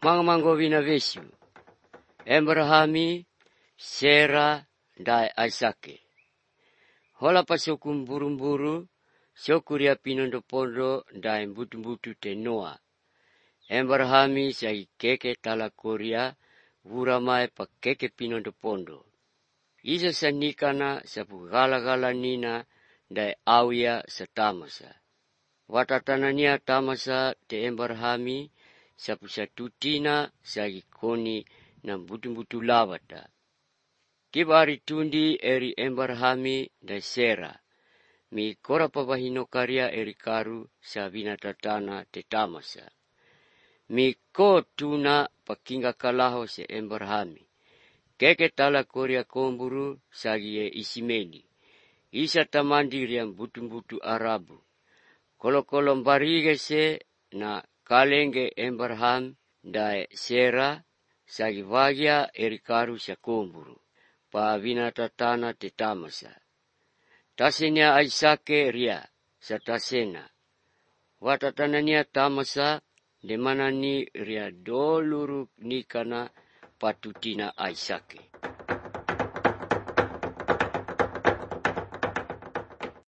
mga mangovina vesu, Abrahami, Sera, dai Aisake. Hola pasokum burumburu, sokuria pinondo pondo dai butu-butu te Noa. Abrahami sai keke tala koria, vuramai pa keke pinondo pondo. Isa sanikana sapu gala-gala nina dai awia sa tamasa. Watatanania tamasa te Abrahami sapu satutina sagi koni na butu-butu lawata. Kibari tundi eri Abrahami da Sera. Mi kora pabahino karya eri karu sa binatatana te tamasa. Mi ko tuna pakinga kalaho se Abrahami. Keke tala koria komburu sagi e Isimeli. Isa tamandi riam butu-butu Arabu. Kolo-kolo mbarige se na kalenge Abraham da Sera sagi vagia eri karu sa komburu. Pa binatatana te tamasa. Tasenya Aisake ria sa tasena. Watatanania tamasa de manani ria doluru nikana patutina Aisake.